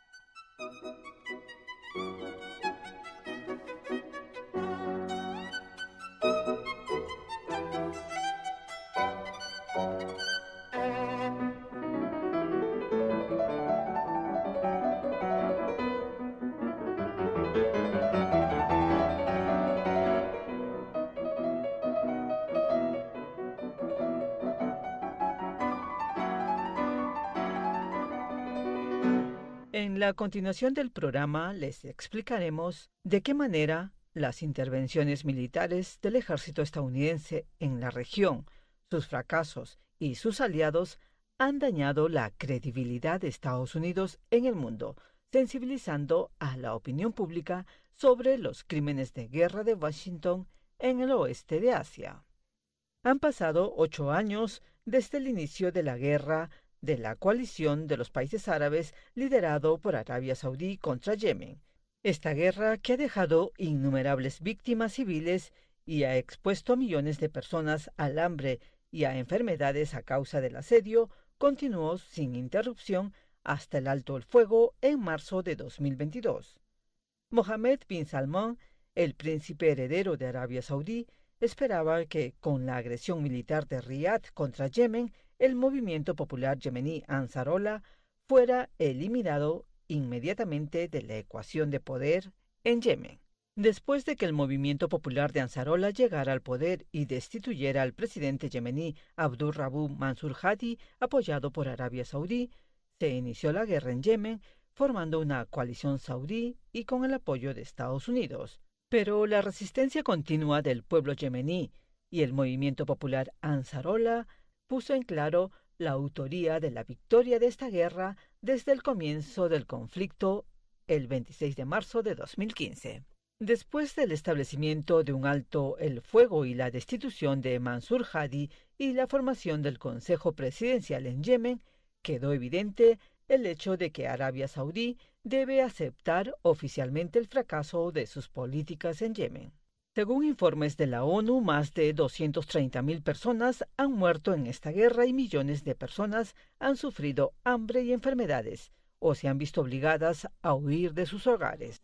En la continuación del programa les explicaremos de qué manera las intervenciones militares del ejército estadounidense en la región, sus fracasos y sus aliados han dañado la credibilidad de Estados Unidos en el mundo, sensibilizando a la opinión pública sobre los crímenes de guerra de Washington en el oeste de Asia. Han pasado ocho años desde el inicio de la guerra de la coalición de los países árabes liderado por Arabia Saudí contra Yemen. Esta guerra, que ha dejado innumerables víctimas civiles y ha expuesto a millones de personas al hambre y a enfermedades a causa del asedio, continuó sin interrupción hasta el alto el fuego en marzo de dos mil veintidós. Mohammed bin Salman, el príncipe heredero de Arabia Saudí, esperaba que, con la agresión militar de Riad contra Yemen, el movimiento popular yemení Ansarollah fuera eliminado inmediatamente de la ecuación de poder en Yemen. Después de que el movimiento popular de Ansarollah llegara al poder y destituyera al presidente yemení Abdur Rabu Mansur Hadi, apoyado por Arabia Saudí, se inició la guerra en Yemen, formando una coalición saudí y con el apoyo de Estados Unidos. Pero la resistencia continua del pueblo yemení y el movimiento popular Ansarollah puso en claro la autoría de la victoria de esta guerra desde el comienzo del conflicto el veintiséis de marzo de dos mil quince. Después del establecimiento de un alto el fuego y la destitución de Mansur Hadi y la formación del Consejo Presidencial en Yemen, quedó evidente el hecho de que Arabia Saudí debe aceptar oficialmente el fracaso de sus políticas en Yemen. Según informes de la ONU, más de doscientas treinta mil personas han muerto en esta guerra y millones de personas han sufrido hambre y enfermedades o se han visto obligadas a huir de sus hogares.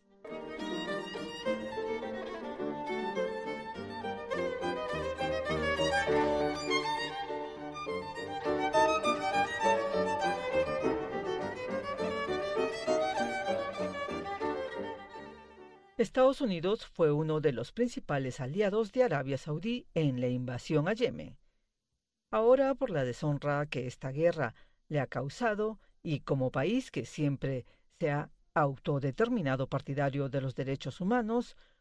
Estados Unidos fue uno de los principales aliados de Arabia Saudí en la invasión a Yemen. Ahora, por la deshonra que esta guerra le ha causado y como país que siempre se ha autodeterminado partidario de los derechos humanos,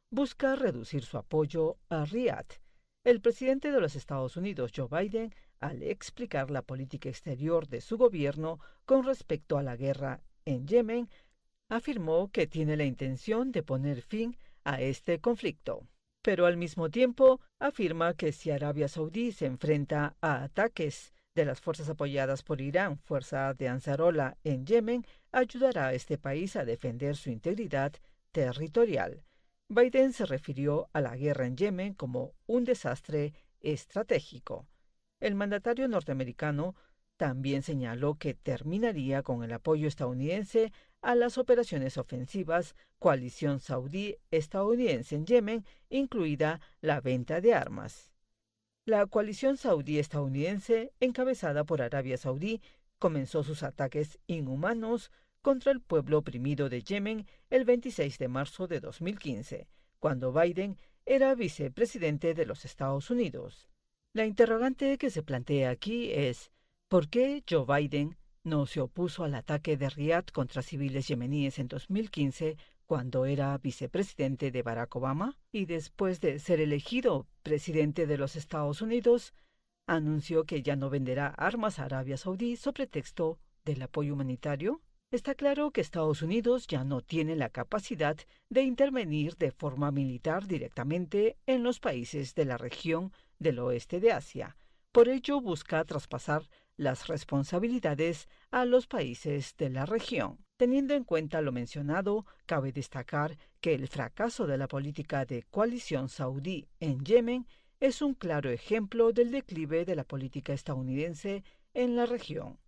busca reducir su apoyo a Riad. El presidente de los Estados Unidos, Joe Biden, al explicar la política exterior de su gobierno con respecto a la guerra en Yemen, afirmó que tiene la intención de poner fin a este conflicto. Pero al mismo tiempo afirma que si Arabia Saudí se enfrenta a ataques de las fuerzas apoyadas por Irán, fuerza de Ansarollah en Yemen, ayudará a este país a defender su integridad territorial. Biden se refirió a la guerra en Yemen como un desastre estratégico. El mandatario norteamericano también señaló que terminaría con el apoyo estadounidense a las operaciones ofensivas coalición saudí-estadounidense en Yemen, incluida la venta de armas. La coalición saudí-estadounidense, encabezada por Arabia Saudí, comenzó sus ataques inhumanos contra el pueblo oprimido de Yemen el veintiséis de marzo de dos mil quince, cuando Biden era vicepresidente de los Estados Unidos. La interrogante que se plantea aquí es ¿por qué Joe Biden no se opuso al ataque de Riad contra civiles yemeníes en dos mil quince cuando era vicepresidente de Barack Obama y después de ser elegido presidente de los Estados Unidos, anunció que ya no venderá armas a Arabia Saudí sobre pretexto del apoyo humanitario? Está claro que Estados Unidos ya no tiene la capacidad de intervenir de forma militar directamente en los países de la región del oeste de Asia. Por ello, busca traspasar las responsabilidades a los países de la región. Teniendo en cuenta lo mencionado, cabe destacar que el fracaso de la política de coalición saudí en Yemen es un claro ejemplo del declive de la política estadounidense en la región.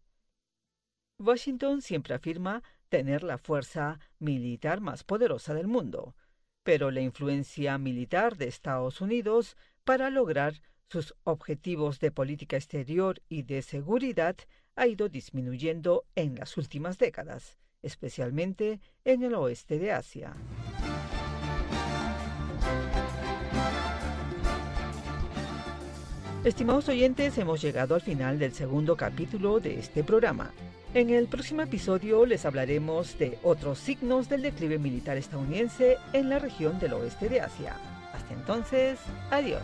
Washington siempre afirma tener la fuerza militar más poderosa del mundo, pero la influencia militar de Estados Unidos para lograr sus objetivos de política exterior y de seguridad ha ido disminuyendo en las últimas décadas, especialmente en el oeste de Asia. Estimados oyentes, hemos llegado al final del segundo capítulo de este programa. En el próximo episodio les hablaremos de otros signos del declive militar estadounidense en la región del oeste de Asia. Hasta entonces, adiós.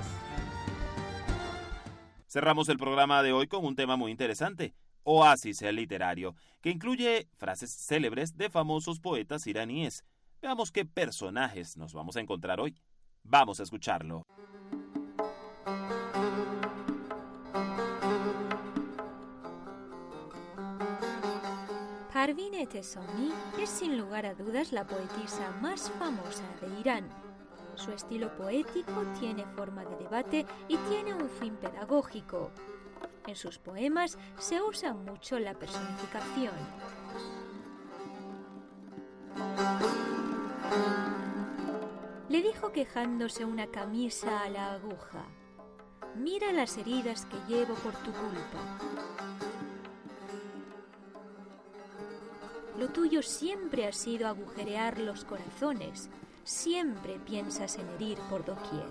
Cerramos el programa de hoy con un tema muy interesante, Oasis literario, que incluye frases célebres de famosos poetas iraníes. Veamos qué personajes nos vamos a encontrar hoy. Vamos a escucharlo. Parvin Etesami es sin lugar a dudas la poetisa más famosa de Irán. Su estilo poético tiene forma de debate y tiene un fin pedagógico. En sus poemas se usa mucho la personificación. Le dijo quejándose una camisa a la aguja: mira las heridas que llevo por tu culpa. Lo tuyo siempre ha sido agujerear los corazones. Siempre piensas en herir por doquier.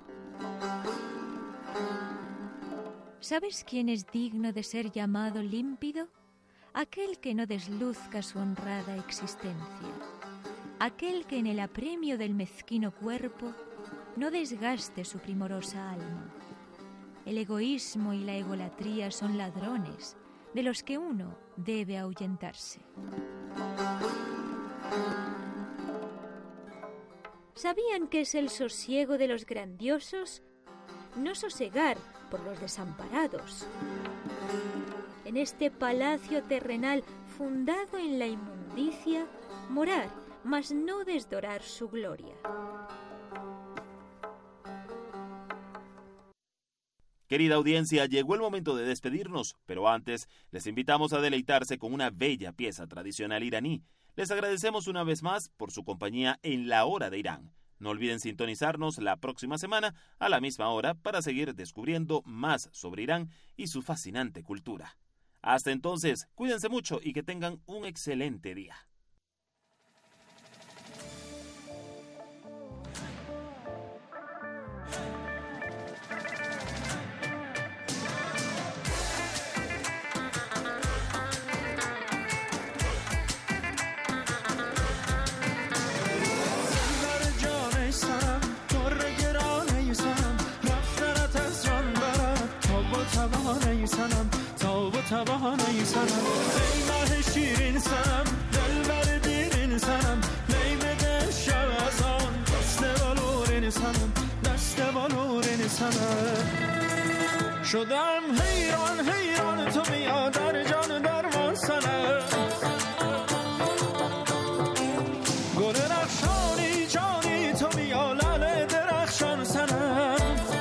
¿Sabes quién es digno de ser llamado límpido? Aquel que no desluzca su honrada existencia. Aquel que en el apremio del mezquino cuerpo no desgaste su primorosa alma. El egoísmo y la egolatría son ladrones de los que uno debe ahuyentarse. ¿Sabían qué es el sosiego de los grandiosos? No sosegar por los desamparados. En este palacio terrenal fundado en la inmundicia, morar, mas no desdorar su gloria. Querida audiencia, llegó el momento de despedirnos, pero antes les invitamos a deleitarse con una bella pieza tradicional iraní. Les agradecemos una vez más por su compañía en La Hora de Irán. No olviden sintonizarnos la próxima semana a la misma hora para seguir descubriendo más sobre Irán y su fascinante cultura. Hasta entonces, cuídense mucho y que tengan un excelente día. سر شدم حیران حیران تو بیا در جان درمان سنم گل رخشانی جانی تو بیا لعل درخشان سنم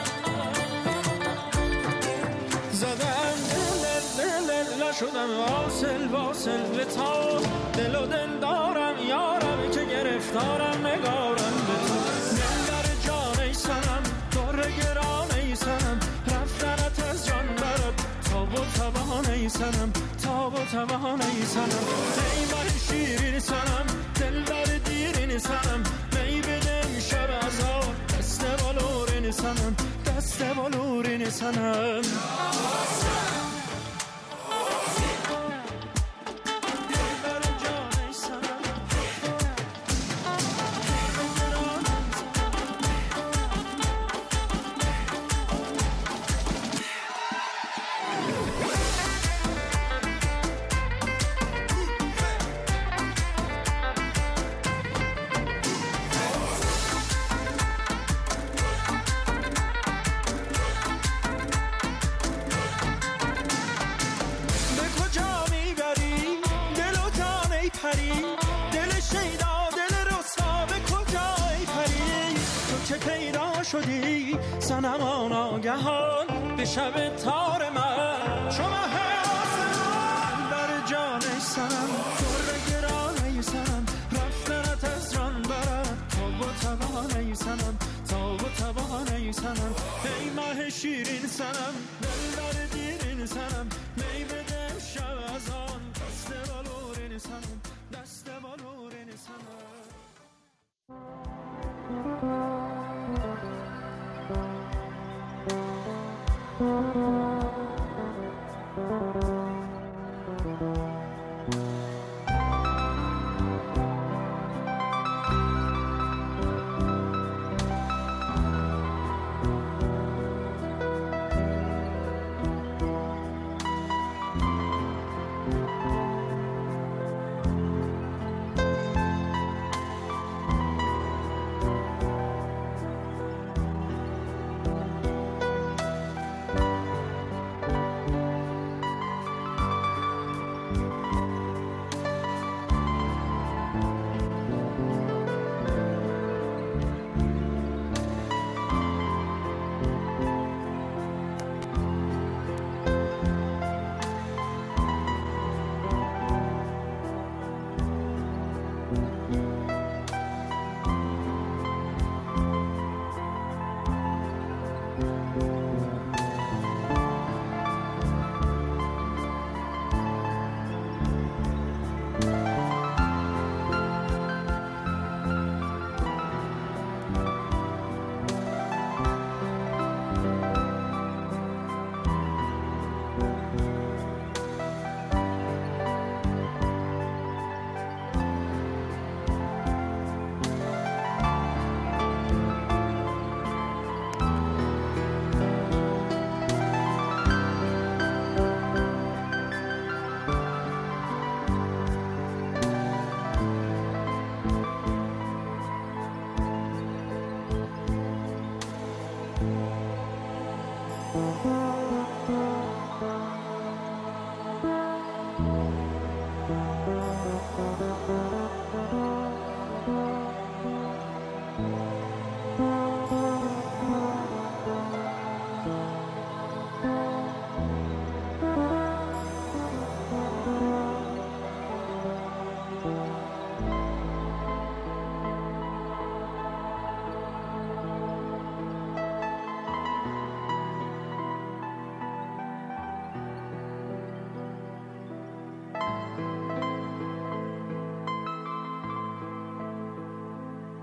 زدم دل دل دل شدم واصل واصل به تو دل و دل دارم یارم که گرفتارم نگارم به تو دل در جان ای سنم در گران ای سنم رفتنت از جان برد تاب و توان ای سنم تاب و توان ای سنم ای من شیرین سنم دل در دیرین سنم می بدم شب از آن دست بالورین سنم دست بالورین سنم شدی سنمان آگهان به شب تار من شما حسن بر جان ای سنم در گران ای سنم رفتنت از جان برد تاب و توان ای سنم تاب و توان ای سنم ای ماه شیرین سنم دل در دیرین سنم می بدم شب از آن دست بالورین سنم دست بالورین سنم